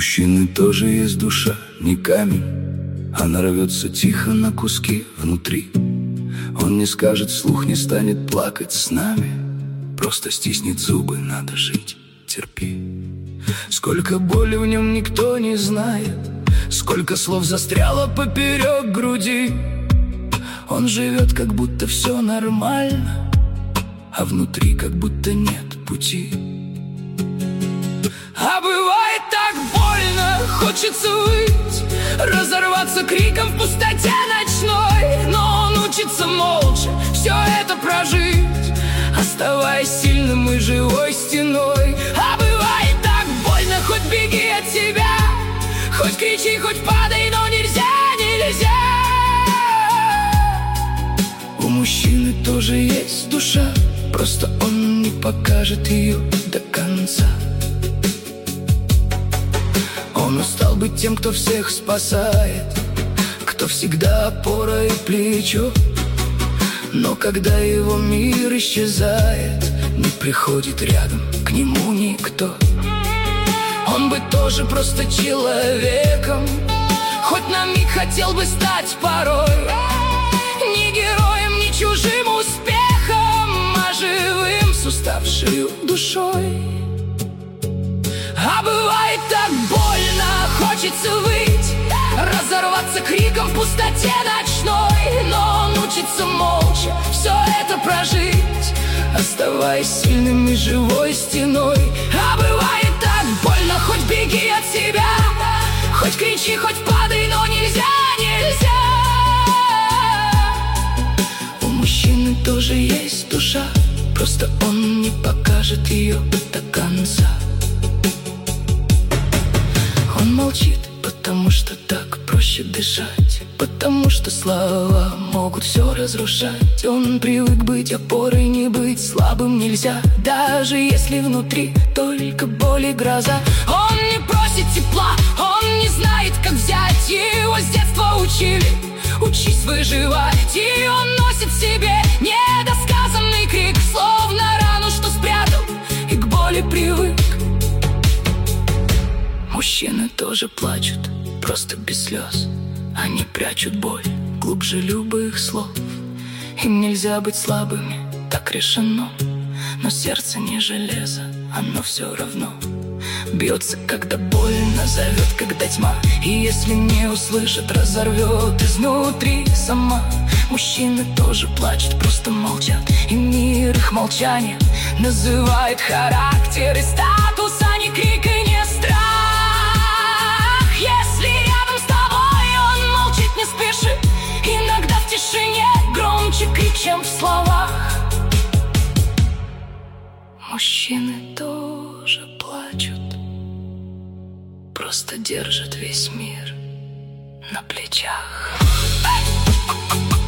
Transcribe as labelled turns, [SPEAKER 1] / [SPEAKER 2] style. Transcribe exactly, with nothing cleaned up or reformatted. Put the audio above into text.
[SPEAKER 1] мужчины тоже есть душа, не камень. Она рвется тихо на куски внутри. Он не скажет вслух, не станет плакать с нами. Просто стиснет зубы, надо жить, терпи. Сколько боли в нем никто не знает, сколько слов застряло поперек груди. Он живет, как будто все нормально, а внутри как будто нет пути. А бывает так больно, хочется выть, разорваться криком в пустоте ночной. Но он учится молча все это прожить, оставаясь сильным и живой стеной. А бывает так больно, хоть беги от себя, хоть кричи, хоть падай, но нельзя, нельзя. У мужчины тоже есть душа, просто он не покажет ее до конца. Он устал быть тем, кто всех спасает, кто всегда опора и плечо. Но когда его мир исчезает, не приходит рядом к нему никто. Он бы тоже просто человеком, хоть на миг хотел бы стать порой не героем, не чужим успехом, а живым с уставшей душой. А бывает так больно, хочется выть, разорваться криком в пустоте ночной. Но он учится молча все это прожить, оставаясь сильным и живой стеной. А бывает так больно, хоть беги от себя, хоть кричи, хоть падай, но нельзя, нельзя. У мужчины тоже есть душа, просто он не покажет ее до конца. Он молчит, потому что так проще дышать, потому что слова могут все разрушать. Он привык быть опорой, не быть слабым нельзя, даже если внутри только боль и гроза. Он не просит тепла, он не знает, как взять, его с детства учили: учись выживать. И он носит в себе недосказанный крик, словно рану, что спрятал и к боли привык. Мужчины тоже плачут, просто без слез. Они прячут боль глубже любых слов. Им нельзя быть слабыми, так решено. Но сердце не железо, оно все равно бьется, когда больно, зовет, когда тьма. И если не услышит, разорвет изнутри сама. Мужчины тоже плачут, просто молчат, и мир их молчание называет характер и статус, а не крик и не страх. Если рядом с тобой он молчит, не спеши, иногда в тишине громче крик, чем в словах. Мужчины тоже плачут, просто держат весь мир на плечах.